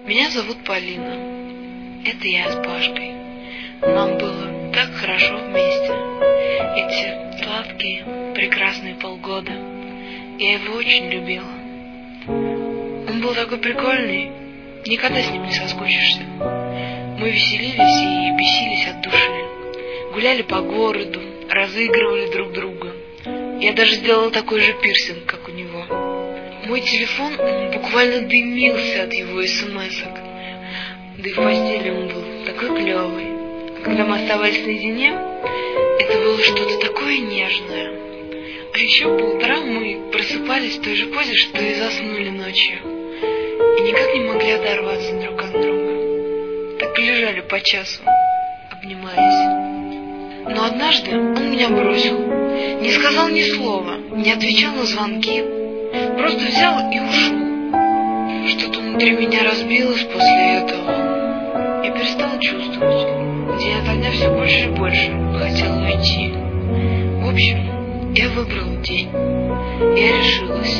Меня зовут Полина. Это я с Пашкой. Нам было так хорошо вместе. Эти сладкие, прекрасные полгода. Я его очень любила. Он был такой прикольный. Никогда с ним не соскучишься. Мы веселились и бесились от души. Гуляли по городу, разыгрывали друг друга. Я даже сделала такой же пирсинг, как у него. Мой телефон буквально дымился от его смс-ок. Да и в постели он был такой клевый. А когда мы оставались наедине, это было что-то такое нежное. А еще по утрам мы просыпались в той же позе, что и заснули ночью. И никак не могли оторваться друг от друга. Так и лежали по часу, обнимаясь. Но однажды он меня бросил. Не сказал ни слова, не отвечал на звонки. Просто взял и ушел. Что-то внутри меня разбилось после этого. Я перестал чувствовать. День ото дня все больше и больше хотел уйти. В общем, я выбрал день. Я решилась.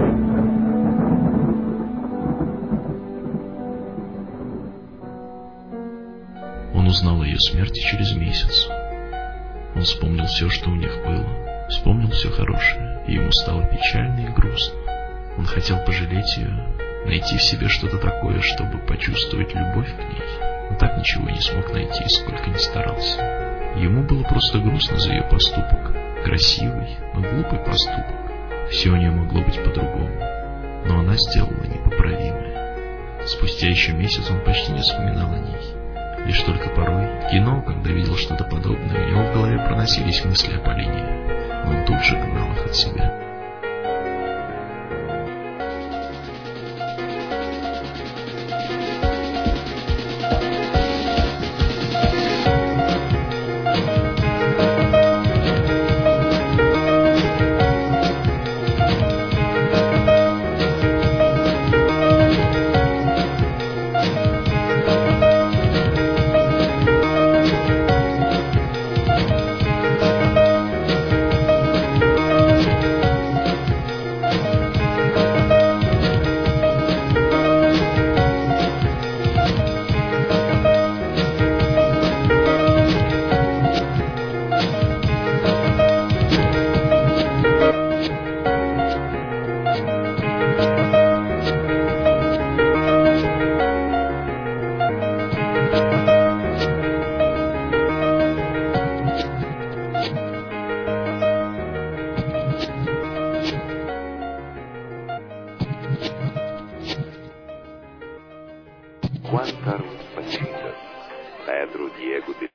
Он узнал о ее смерти через месяц. Он вспомнил все, что у них было. Вспомнил все хорошее, и ему стало печально и грустно. Он хотел пожалеть ее, найти в себе что-то такое, чтобы почувствовать любовь к ней, но так ничего и не смог найти, сколько ни старался. Ему было просто грустно за ее поступок. Красивый, но глупый поступок. Все у нее могло быть по-другому, но она сделала непоправимое. Спустя еще месяц он почти не вспоминал о ней. Лишь только порой, в кино, когда видел что-то подобное, у него в голове проносились мысли о Полине, но он тут же гнал их от себя. Juan Carlos Pacheco, Pedro Diego de